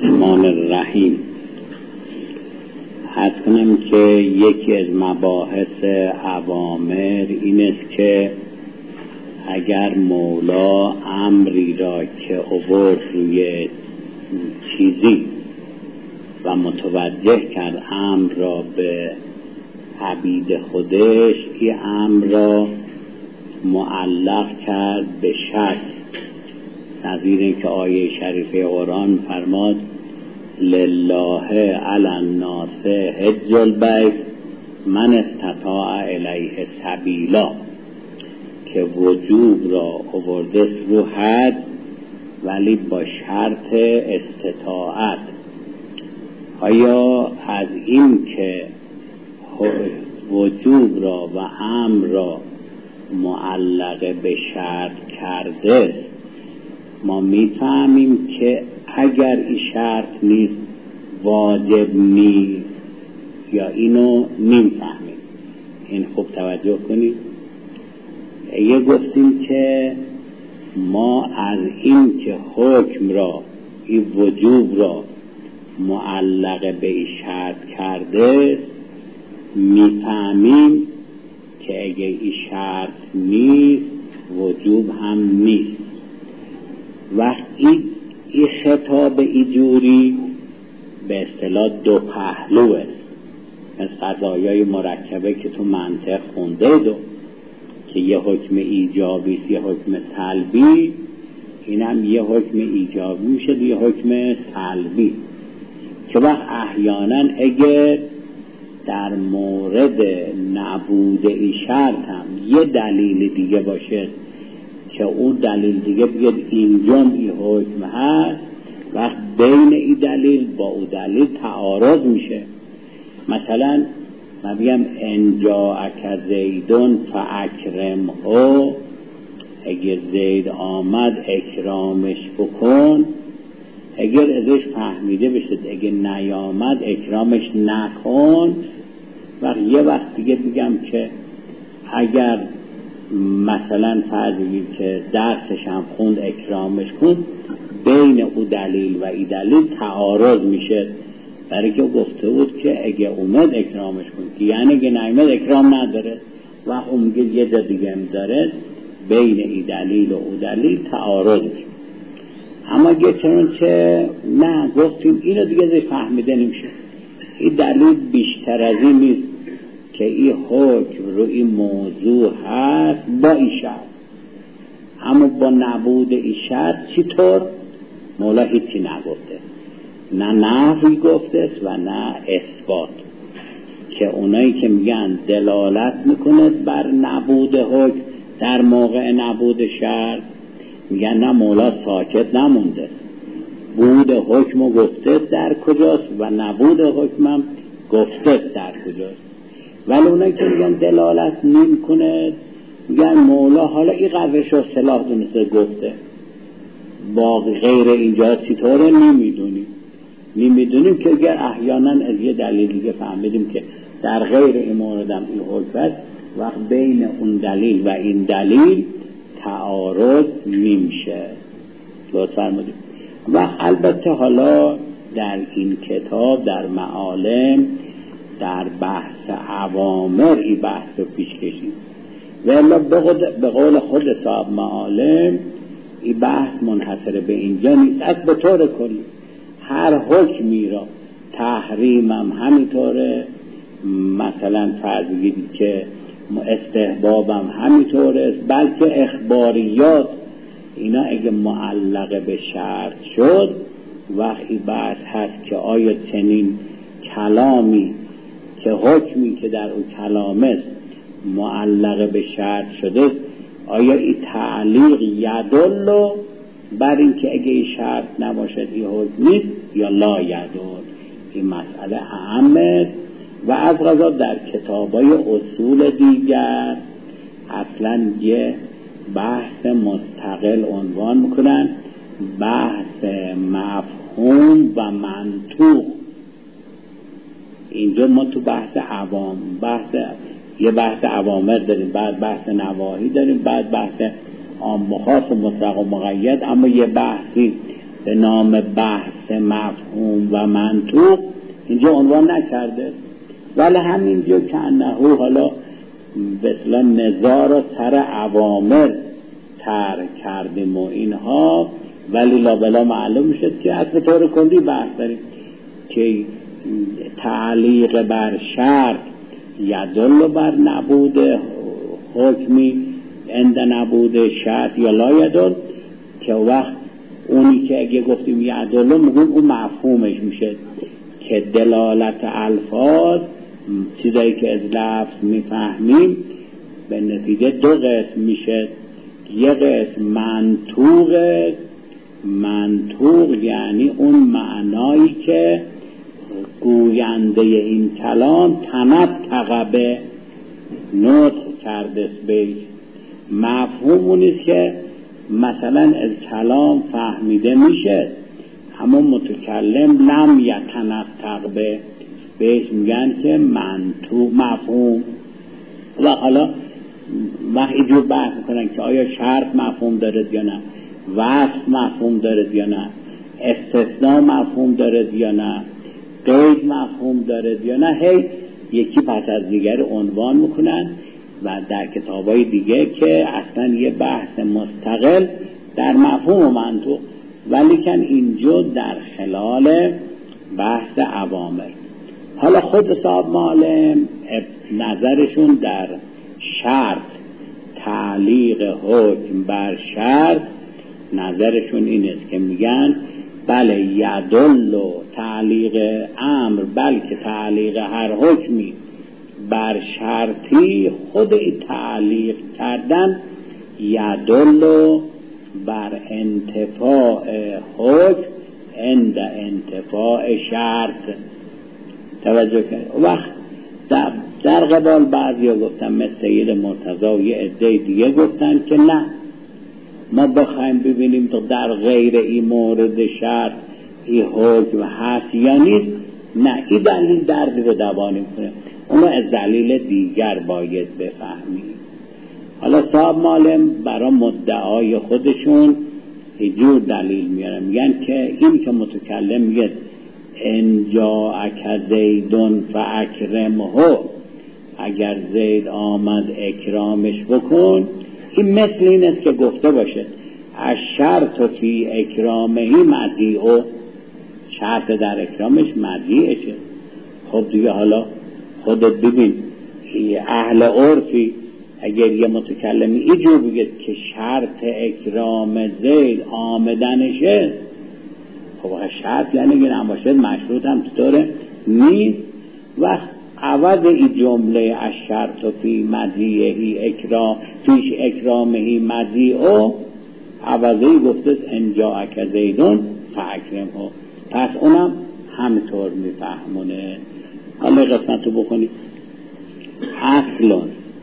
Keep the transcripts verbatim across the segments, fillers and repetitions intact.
الرحمن الرحیم. عرض کنم که یکی از مباحث اوامر این است که اگر مولا امری را که آورد روی چیزی و متوجه کرد امر را به عبید خودش، این امر را معلق کرد به شرط، نظیر این که آیه شریفه قرآن فرماد لله علی الناس حج البیت من استطاع الیه سبیلا، که وجوب را آورده رو حج ولی با شرط استطاعت. آیا از این که وجوب را و امر را معلق به شرط کرده ما میفهمیم که اگر این شرط نیست واجب نیست، یا اینو نمیفهمیم؟ این خوب توجه کنید. یه گفتیم که ما از این که حکم را، این وجوب را معلق به این شرط کرده میفهمیم که اگه این شرط نیست وجوب هم نیست. وقت این ای خطاب ایجوری به اصطلاح دو پهلو است، از قضایای مرکبه که تو منطق خونده دو که یه حکم ایجابی است یه حکم سلبی، این هم یه حکم ایجابی میشه یه حکم سلبی، که وقت احیانا اگر در مورد نبود این شرط هم یه دلیل دیگه باشه که اون دلیل دیگه بیاد اینجا این حکم هست، وقت بین این دلیل با اون دلیل تعارض میشه. مثلا من بگم ان جاءک زیدون فاکرمه، اگر زید آمد اکرامش بکن، اگر ازش فهمیده بشه اگر نیامد اکرامش نکن. وقت یه وقت دیگه بگم که اگر مثلا فرض بگیم که درسش هم خوند اکرامش کن، بین او دلیل و ای دلیل تعارض میشه، برای که گفته بود که اگه اومد اکرامش کن، که یعنی اگه نیامد اکرام نداره، و اون میگه یه جا دیگه هم داره، بین ای دلیل و او دلیل تعارض میشه. اما اگه چون که نه گفتیم اینو دیگه زی فهمیده نمیشه، این دلیل بیشتر از این نیست که این حکم رو این موضوع هست با این شرط، اما با نبود این شرط چطور؟ مولا هیچی نگفته، نه نفی گفته و نه اثبات، که اونایی که میگن دلالت میکنه بر نبود حکم در موقع نبود شرط، میگن نه مولا ساکت نمونده، بود حکم گفته در کجاست و نبود حکمم گفته در کجاست. ولی اونایی که میگن دلالت نمیکنه میگن مولا حالا این قدرش رو صلاح دونسته گفته، با غیر اینجا چطوره نمیدونیم. نمیدونیم که اگر احیانا از یه دلیل دیگه فهمیدیم که در غیر این موردم این حکم است، وقت بین اون دلیل و این دلیل تعارض نمیشه. لطفاً فرمودید. و البته حالا در این کتاب در معالم در بحث اوامر این بحث رو پیش کشید، و الا به قول خود صاحب معالم این بحث منحصر به اینجا نیست، از به طور کلی هر حکمی را، تحریمم همینطوره، مثلا فرض بگیرید که استحبابم همینطوره، بلکه اخباریات اینا اگه معلقه به شرط شد، وقتی بحث هست که آیا چنین کلامی که حکمی که در اون کلامه معلقه به شرط شده، آیا این تعلیق یدل بر این که اگه این شرط نباشد این حکم نیست، یا لا یدل؟ این مسئله اهمه. و از قضا در کتابای اصول دیگر اصلا یه بحث مستقل عنوان میکنن، بحث مفهوم و منطوق. اینجا ما تو بحث عوام بحث یه بحث اوامر داریم، بعد بحث نواهی داریم، بعد بحث عام و خاص و مطلق و مقید، اما یه بحثی به نام بحث مفهوم و منطوق اینجا عنوان نکرده، ولی همینجا که انهو حالا به اصطلاح نزاع را سر اوامر طرح کردیم و اینها، ولی لابلا معلوم میشد که از به طور کلی بحث داریم که تعلیق بر شرط یدل بر نبود حکمی عند نبود شرط یا لا یدل، که وقت اونی که اگه گفتیم یدل میگیم اون مفهومش میشه که دلالت الفاظ چیزایی که از لفظ میفهمیم به نتیجه دو قسم میشه. یک قسم منطوق، منطوق یعنی اون معنایی که گوینده این کلام تنطق به نطق کرده بیش. مفهوم اونیست که مثلا از کلام فهمیده میشه اما متکلم لم یتنطق به، بهش میگن که منطوق مفهوم. و حالا وقتی اینجور بحث میکنن که آیا شرط مفهوم دارد یا نه، وصف مفهوم دارد یا نه، استثناء مفهوم دارد یا نه، قید مفهوم دارد یا نه، هی یکی پس از دیگر عنوان میکنن و در کتابای دیگه که اصلا یه بحث مستقل در مفهوم و منطوق، ولی کن اینجا در خلال بحث اوامر. حالا خود صاحب معلم نظرشون در شرط، تعلیق حکم بر شرط، نظرشون این است که میگن بله یدل و تعلیق امر، بلکه تعلیق هر حکمی بر شرطی، خود تعلیق کردن یدل بر انتفاع حکم عند انتفاع شرط. توجه کنید. وقت در, در قبال بعضی ها گفتن مثل سید مرتضی و یه عده دیگه گفتن که نه، ما بخوایم ببینیم تو در غیر این مورد شرط این حکم هست یا نیست، نه این دلیل درد رو دوانیم کنه، اونو از دلیل دیگر باید بفهمیم. حالا صاحب معلم برای مدعای خودشون یه جور دلیل میارن، میگن که این که متکلم میگه ان جاءک زیدون فاکرمه، اگر زید آمد اکرامش بکن، این مثل این است که گفته باشه الشرط فی اکرامه مضیع، شرط در اکرامش مضیعشه. خب دیگه حالا خودت ببین اهل عرفی اگر یه متکلمی اینجور بگه که شرط اکرام زید آمدنشه، خب شرط یعنی که نباشد مشروط هم طوره نیست. و عوض این جمله الشرط فی مضیعه اکرام فیش اکرامه مضیع، عوضی گفته ان جاءک زیدون فاکرمه، پس اونم همطور میفهمونه. حالا قسمت رو بخونید. اصل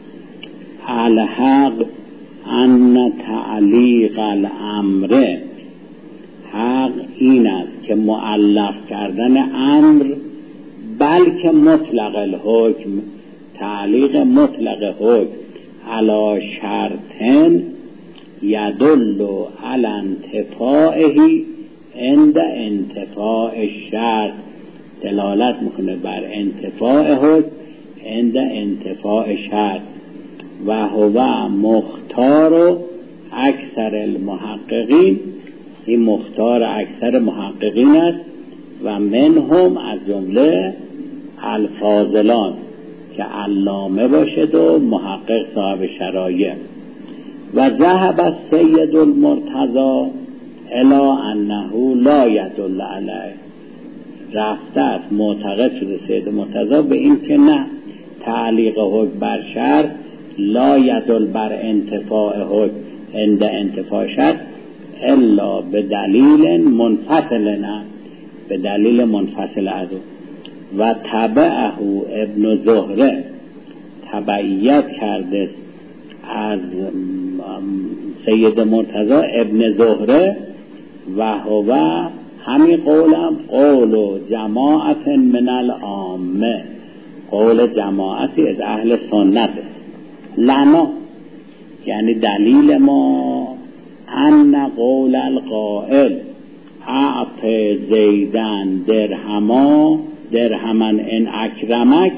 الحق ان تعلیق الامر، حق این است که معلق کردن امر بلکه مطلق الحکم، تعلیق مطلق حکم علی شرطن یدل علی انتفاعه عند انتفاع الشرط، دلالت میکنه بر انتفاع حکم عند انتفاع شرط. و هو مختار اکثر المحققین، این مختار اکثر محققین است و منهم از جمله الفاضلان که علامه باشد و محقق صاحب شرایع. و ذهب السید المرتضی الی انه لا یدل علیه، رفته است معتقد شده سید مرتضی به این که نه، تعلیق حکم بر شرط لا یدل بر انتفاع حکم عند انتفاع شرط الا به دلیل منفصل، نه به دلیل منفصل از او. و تبعه ابن زهره، تبعیت کرده از سید مرتضی ابن زهره، و هو همین قولم قول و جماعت من العامه، قول جماعتی از اهل سنت لنا، یعنی دلیل ما ان قول القائل اعط زیدن درهما درهمن ان اکرمک،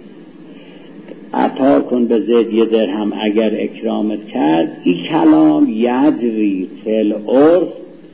عطا کن به زید یه درهم اگر اکرامت کرد. این کلام یجری فی العرف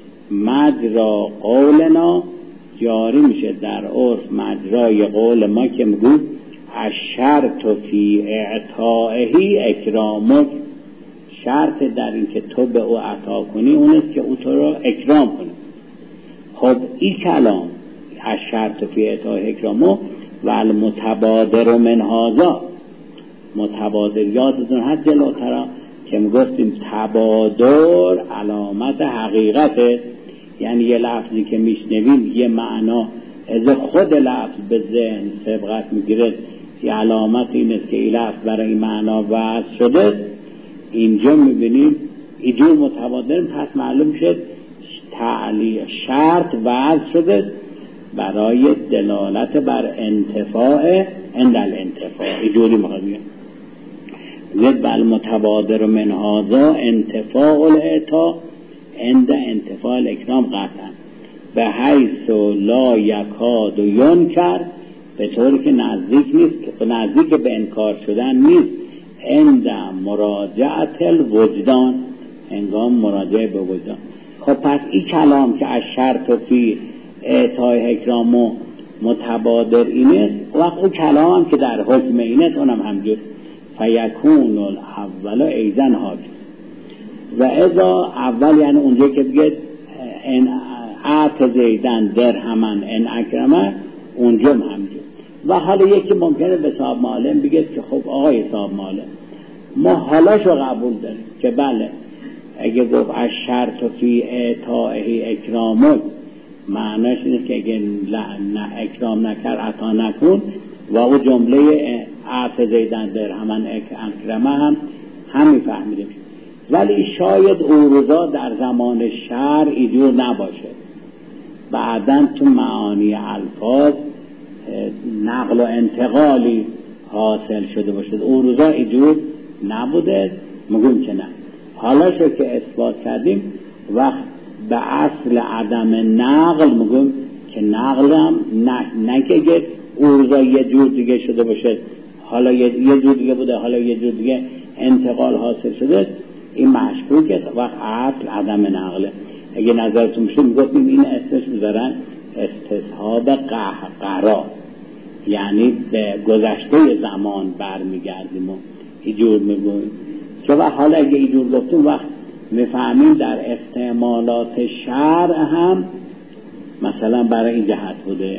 مجرا قولنا، جاری میشه در عرف مجرای قول ما که میگو الشرط فی اعطائه اکرامک، شرط در این که تو به او عطا کنی اون است که او تو رو اکرام کنه. خب این کلام الشرط فی اعطائه اکرامک و المتبادر من هذا، متبادر یادتون هست جلوتر که میگفتیم تبادر علامت حقیقته، یعنی یه لفظی که میشنویم یه معنا از خود لفظ به ذهن سبقت میگیره، یه علامت این است که این لفظ برای این معنا وضع شده. اینجا میبینیم اینجور متبادر، پس معلوم شد تعلیق شرط وضع شده برای دلالت بر انتفاع عند الانتفاع. اینجوری میخواد زد بل متبادر من هذا انتفاع الاعطاء عند انتفاع الاکرام قطعا به حیث لا یکاد و ینکر، به طوری که نزدیک نیست، که نزدیک به انکار شدن نیست، عند مراجعت الوجدان، هنگام مراجعه به وجدان. خب پس این کلام که از شرط فی اعطای اکرام و متبادر اینه، وقت اون کلام هم که در حکم اینه اونم همجور فیکون الاول ایزن حاکم. و اذا اول یعنی اونجا که بگید ان اعط زیدن درهمن ان اکرمه، اونجا هم همجور. و حالا یکی ممکنه به صاحب معلم بگید که خب آقای صاحب معلم ما حالاشو قبول داریم که بله اگه گفت از شرط فی اعطائه اکرامک معناش اینه که اگه نه اکرام نکر عطا نکن، و او جمله اعط زیدن درهمن اکرمه هم همین فهمیدیم. ولی شاید اون روزا در زمان شرع اینجور نباشه، بعداً تو معانی الفاظ نقل و انتقالی حاصل شده باشه. اون روزا اینجور نبوده، میگم که نه. حالا شو که اثبات کردیم وقت به اصل عدم نقل میگم که نقل هم نه, نه که اون روزا یه جور دیگه شده باشه، حالا یه, یه جور دیگه بوده، حالا یه جور دیگه انتقال حاصل شده، این مشکوکه. وقت اصل عدم نقله. اگه نظرتون میشه میگفتیم این اسمش میذارن استصحاب قهقرا، یعنی به گذشته زمان برمیگردیم و اینجور میگویم که وقت حالا اگه اینجور گفتیم وقت میفهمیم در استعمالات شرع هم مثلا برای این جهت بوده.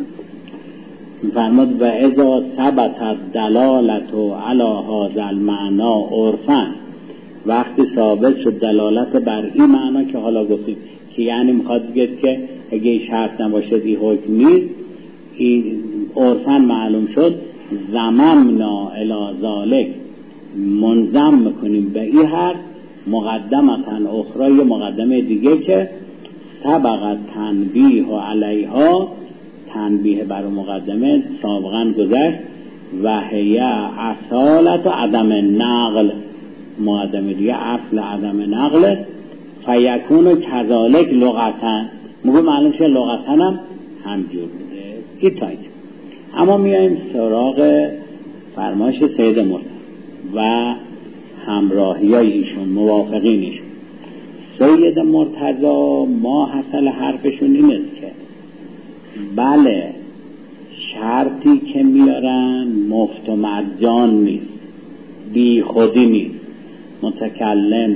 میفرماد و اذا ثبت دلالت علی هذا المعنى عرفا، وقتی ثابت شد دلالت بر این معنا که حالا گفتیم که یعنی میخواد بگید که اگه این شرط نباشه این حکم نیست، این عرفا معلوم شد، زممنا الی ذالک، منظم میکنیم به این حرف مقدمتن اخرى، یه مقدمه دیگه که سبقت تنبیه و علیها، تنبیه بر مقدمه سابقا گذشت، و هی اصالت و عدم نقل، مقدمه دیگه اصل عدم نقل، فیکون کذالک لغتن، میگه معلوم شه لغتن هم همجور بوده. این تا اینجا. اما میایم سراغ فرمایش سید مرتضی و همراهی های ایشون، موافقینشون. سید مرتضی ما حاصل حرفشون این است که بله شرطی که میارن مفت و مجان نیست، بی خودی نیست، متکلم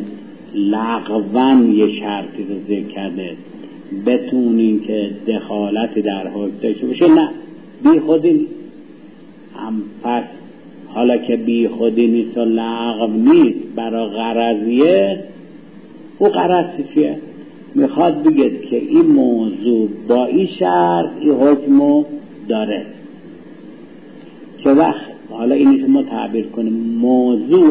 لغوان یه شرطی رو ذکر کرده بتونین که دخالتی در حکم داشته باشه، نه بی خودی نیست. هم پس حالا که بی خودی نیست و لغو نیست برای غرضیه، او غرض چیه؟ میخواد بگید که این موضوع با این شرط این حکمو داره، که وقت حالا اینی که ما تعبیر کنیم موضوع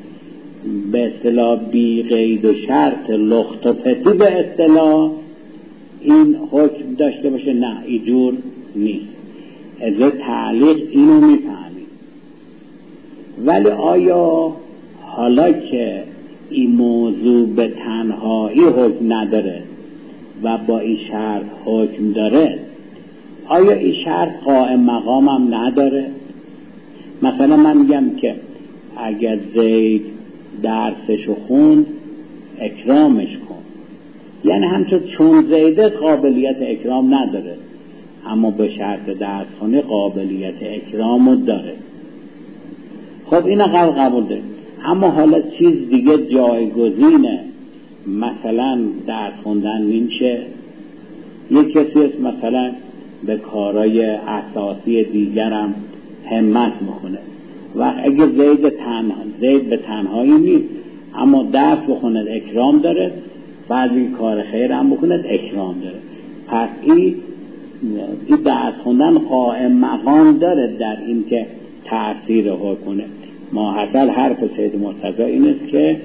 به اصطلاح بی قید و شرط لخت و پتی به اصطلاح این حکم داشته باشه، نه اینجور نیست. از تعلیق اینو میفهمیم. ولی آیا حالا که این موضوع به تنهایی حکم نداره، و با این شرط حکم داره، آیا این شرط قائم مقامم نداره؟ مثلا من میگم که اگر زید درسشو خوند اکرامش کن، یعنی همچون چون زیده قابلیت اکرام نداره اما به شرط درس خونه قابلیت اکرامو داره. خب این قبل قبول داره، اما حالا چیز دیگه جایگزینه، مثلا درس خوندن میشه، یک کسی است مثلا به کارهای اساسی دیگرم همت میکنه و اگه زید تنها زید به تنهایی نیست اما درس بخوند اکرام داره، بعضی کار خیر هم بکند اکرام داره، پس این این درس خوندن قائم مقام داره در این که تأثیر کنه. ما حاصل حرف سید مرتضی این است که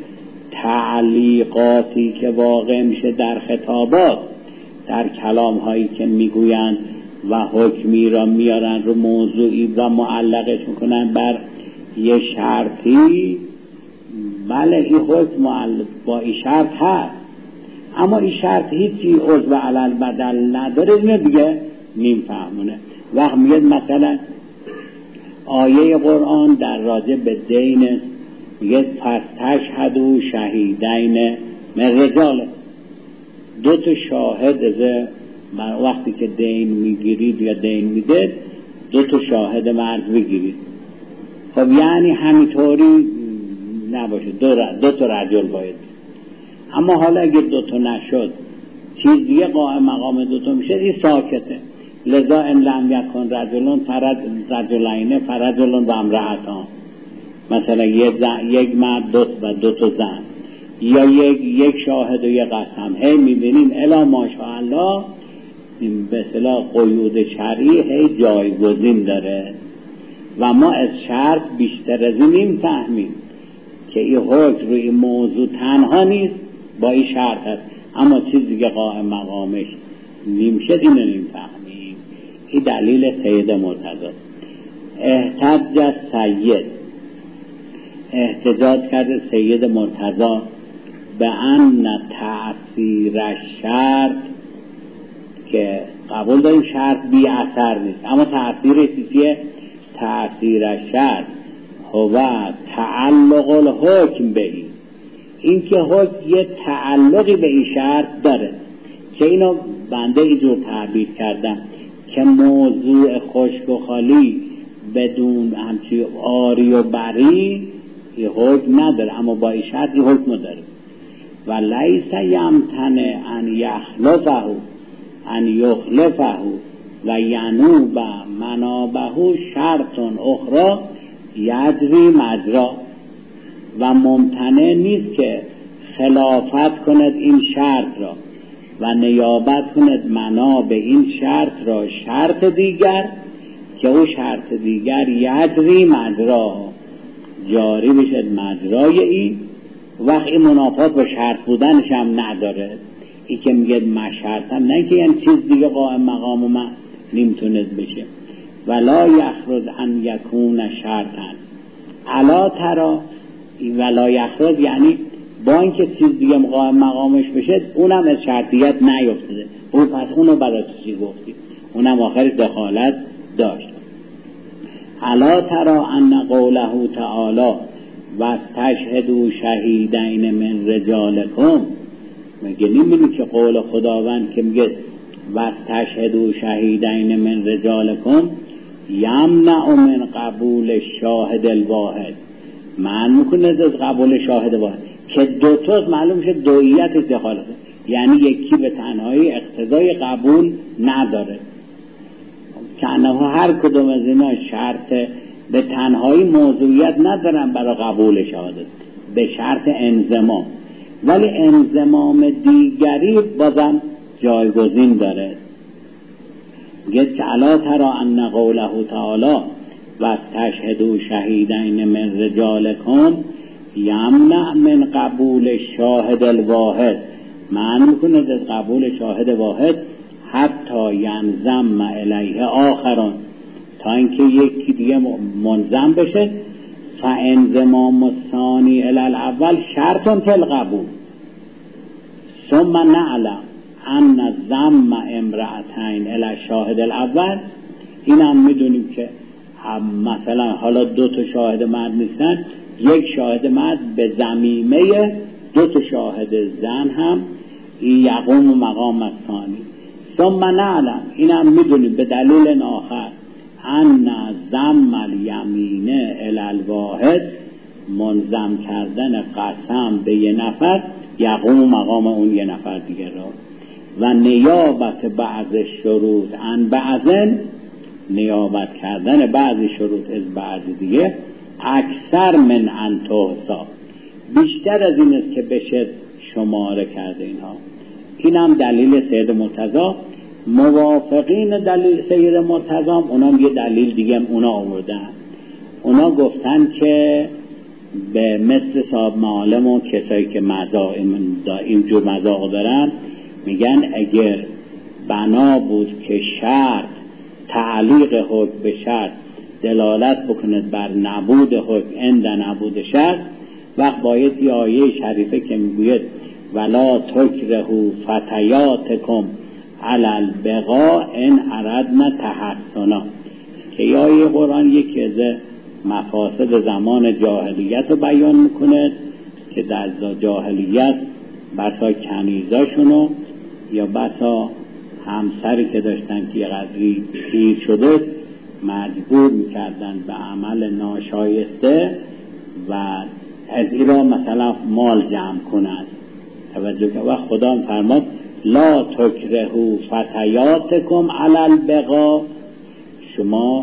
تعلیقاتی که واقع میشه در خطابات، در کلام هایی که میگویند و حکمی را میارن رو موضوعی و معلقش میکنن بر یه شرطی، بله این حکم معلق با این شرط هست اما این شرط هیچی عضو علل بدل نداره، اینو دیگه نیم فهمونه. وقت میگه مثلا آیه قرآن در راجع به دین میگه پس تشهدوا شهیدین من رجال، دو تا شاهد از وقتی که دین میگیرید یا دین میدید دو تا شاهد مرد بگیرید. خب یعنی همینطوری نباشه، دو, دو تا رجل باید، اما حالا اگه دو تا نشد چیز دیگه قائم مقام دو تا میشه، این ساکته. لذا ان لم یکن رجلون فرد رجلین فرجلون و امرأتان، مثلا یک مرد دو و دو تا زن، یا یک یک شاهد و یک قسم. هی میبینیم الا ماشاءالله این به اصطلاح قیود شرعی هی جایگزین داره و ما از شرط بیشتر از این نمیفهمیم که این حکم روی این موضوع تنها نیست، با این شرط هست اما چیز دیگه قائم مقامش نمیشه، اینو نمیفهمیم. این دلیل سید مرتضی. احتج سید، احتجاج کرده سید مرتضی به ان تأثیر شرط، که قبول داریم شرط بی اثر نیست اما تأثیر چیزیه؟ تأثیر شرط هو تعلق الحکم بهی، این که حکم یه تعلقی به این شرط داره، که اینو بنده اینجور تعبیر کردم که موضوع خشک و خالی بدون همچی آری و بری این حکم نداره اما با این شرط این حکم داره. و لیس یمتنع ان یخلفه ان یخلفه و ینوب منابه شرط اخرى یجری مجرا، و ممتنع نیست که خلافت کند این شرط را و نیابت کند منابع این شرط را شرط دیگر که او شرط دیگر یجری مجرا جاری بشد مجرای این، وقت این منافات با شرط بودنش هم نداره. این که میگه مشرط هم نه که یعنی چیز دیگه قائم مقام من نمیتونست بشه. ولا یخرج ان یکون شرطا الا ترا، ولا یخرج یعنی با اینکه چیز دیگه قائم مقامش بشه اونم از شرطیت نیفتده، اون پس اونو برای چی گفتی؟ اونم آخر دخالت داشت. الا ترا ان قوله تعالی و تشهدوا شهیدین من رجالکم، مگه نمی‌بینی که قول خداوند که میگه و تشهدوا شهیدین من رجالکم یمنع من قبول شاهد الواحد، معنی میکنه از قبول شاهد واحد که دو تاست، معلوم میشه دویت دخالت، یعنی یکی به تنهایی اقتضای قبول نداره، که انه هر کدوم از اینا شرط به تنهایی موضوعیت ندارن برای قبول شهادت، به شرط انضمام، ولی انضمام دیگری بازم جایگزین داره. گفت که الا ترا ان قوله تعالی و تشهدوا شهیدین من رجالکم یمنع من قبول شاهد الواحد، معنی میکنه از قبول شاهد واحد حتی ینضم الیه آخرون، تا اینکه یکی دیگه منضم بشه. فانضمام الثانی الی الاول شرط فی القبول ثم نعلم ان ضم امرأتین الی شاهد الاول، این هم میدونیم که هم مثلا حالا دو تا شاهد مرد نیستن، یک شاهد مرد به ضمیمه دو تا شاهد زن هم یقوم مقام الثانی. ثم نعلم، این هم میدونیم به دلیل آخر ان ضم الیمینه الی الواحد، منظم کردن قسم به یه نفر یقوم مقام اون یه نفر دیگه را، و نیابت بعض شروط ان بعضن، نیابت کردن بعضی شروط از بعضی دیگه، اکثر من ان تحصا، بیشتر از این است که بشه شماره کرده اینها. این هم دلیل سید مرتضی. موافقین دلیل سید مرتضی اونا یه دلیل دیگه هم اونا آوردن، اونا گفتن که به مثل صاحب معالم و کسایی که این جور مذاق دارن میگن اگر بنا بود که شرط تعلیق حکم به شرط دلالت بکند بر نبود حکم عند نبود شرط، وقت باید یه آیه شریفه که میگوید ولا تکرهوا فتیاتکم علی البغاء ان اردنا تحصنا، که یه آیه قرآن یکی از مفاسد زمان جاهلیت رو بیان میکنه که در جاهلیت بسا کنیزاشونو یا بسا همسری که داشتن که یه قدری پیر شده مجبور میکردن به عمل ناشایسته و از این را مثلا مال جمع کنند. توجه که وقت خدا فرماد لا تکرهوا فتیاتکم علی البغاء، شما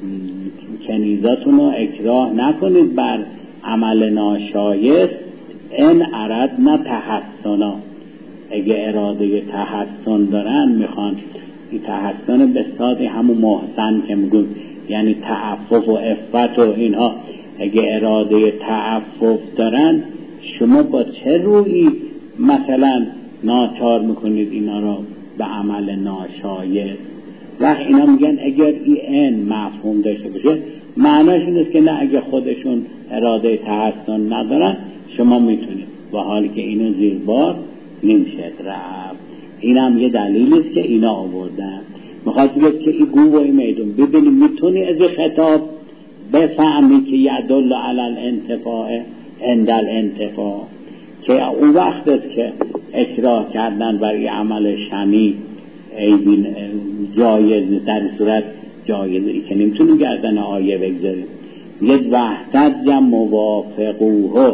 کنیزاتون رو اکراه نکنید بر عمل ناشایست، ان اردنا تحصنا، اگه اراده تحصن دارن میخوان این تحصن به سادی همون محسن که میگون یعنی تعفف و عفت و اینها، اگه اراده تعفف دارن شما با چه رویی مثلا ناچار میکنید اینا رو به عمل ناشایست؟ وقت اینا میگن اگر این مفهوم داشته باشه معناش این است که نه، اگه خودشون اراده تحسن ندارن شما میتونید، و حالی که اینو زیر بار نمیشه رفت. این هم یه دلیل است که اینا آوردن. میخواد بگه که این گو و این میدون ببینی میتونی از خطاب بفهمی که یدل علی الانتفاع عند الانتفاع، که اون وقت است که اکراه کردن برای عمل شنی ایبین جایز، در صورت جایزی که نمیتونیم گردن آیه بگذاریم. یه وحدت جم موافقوه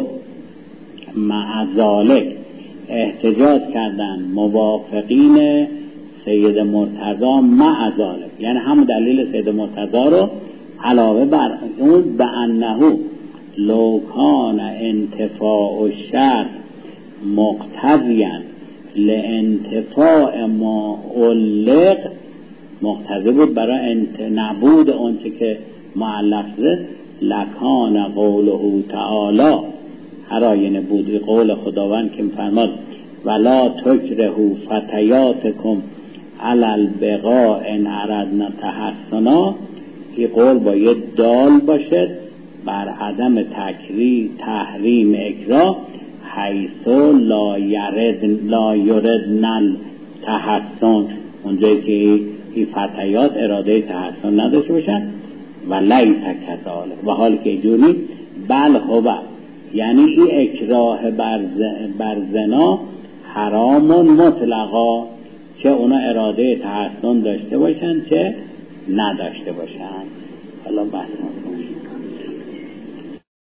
مع ذالک، احتجاج کردن موافقین سید مرتضی مع ذالک، یعنی هم دلیل سید مرتضی رو علاوه بر اون به انه لو کان انتفاع الشرط مقتضیاً لانتفاع ما علق، مقتضی بود برای انت... نبود اونچه که معلق شده، لکان قوله تعالی، هر آینه بود قول خداوند که فرماد ولا تکرهوا فتیاتکم علی البغاء ان اردنا تحصنا، این قول باید دال باشد بر عدم تکریر تحریم اکراه حیث لا یرد لا یردن تحسن، اونجایی که این فتیات اراده تحسن نداشته باشن، و لیس کذالک، و حال که جوری بل هو، یعنی این اکراه بر, بر زنا حرام مطلقا، که اونا اراده تحسن داشته باشن چه نداشته باشن. حالا بحث